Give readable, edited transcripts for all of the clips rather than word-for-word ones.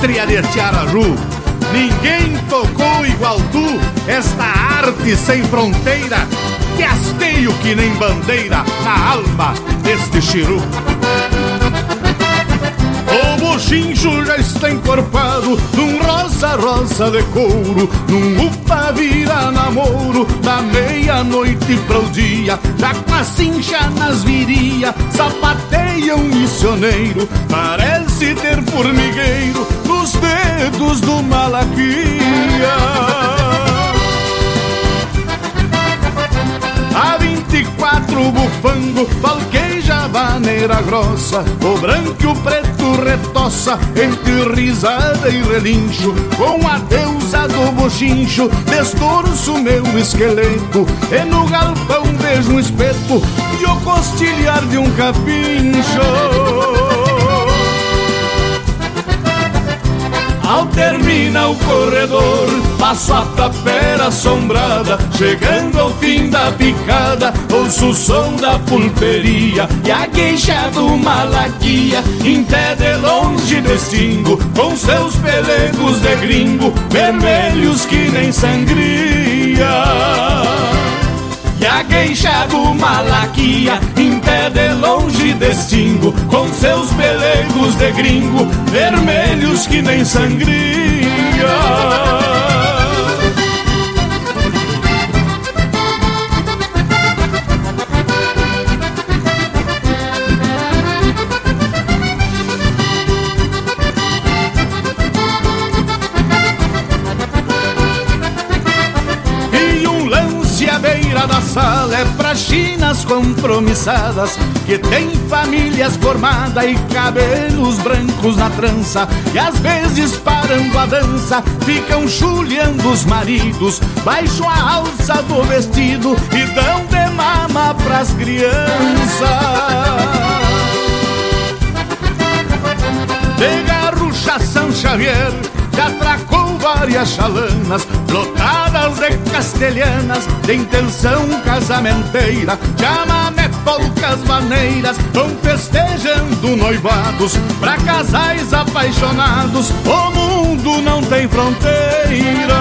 pátria de Tiaraju. Ninguém tocou igual tu esta arte sem fronteira, que hasteio que nem bandeira na alma deste chiru. O bochincho já está encorpado num rosa de couro, num upa vira namoro, da meia-noite para o dia, já com a cincha nas viria, sapateia um missioneiro, parece ter formigueiro nos dedos do Malaquia. A 24 bufango, falqueja a vaneira grossa, o branco e o preto retoça entre risada e relincho. Com a deusa do bochincho, destorço meu esqueleto, e no galpão vejo um espeto e o costilhar de um capincho. Ao terminar o corredor, passo a tapera assombrada, chegando ao fim da picada, ouço o som da pulperia e a queixa do Malaquia. Em pé de longe distingo, com seus pelegos de gringo, vermelhos que nem sangria. E a queixa do Malaquia, em pé de longe distingo, com seus pelegos de gringo, vermelhos que nem sangria. Da sala é pra chinas compromissadas, que tem famílias formadas e cabelos brancos na trança, e às vezes parando a dança ficam chuleando os maridos, baixam a alça do vestido e dão de mama pras crianças. De Garrucha São Xavier já atracou várias chalanas, lotadas de castelhanas, de intenção casamenteira. Chamamé, polcas, maneiras, vão festejando noivados, pra casais apaixonados o mundo não tem fronteira.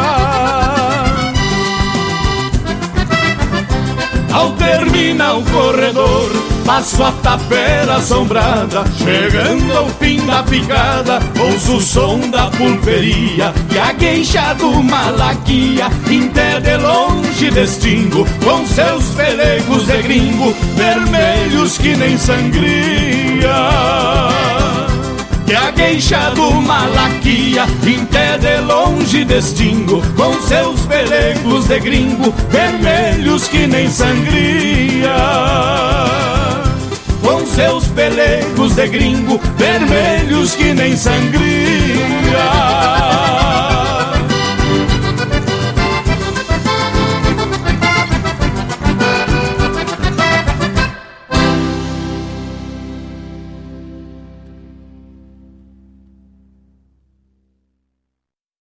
Ao terminar o corredor, passo a tapera assombrada, chegando ao fim da picada, ouço o som da pulperia e a queixa do Malaquia. Em pé de longe distingo, com seus pelegos de gringo, vermelhos que nem sangria. E a queixa do Malaquia, em pé de longe distingo, com seus pelegos de gringo, vermelhos que nem sangria. Com seus pelegos de gringo, vermelhos que nem sangria.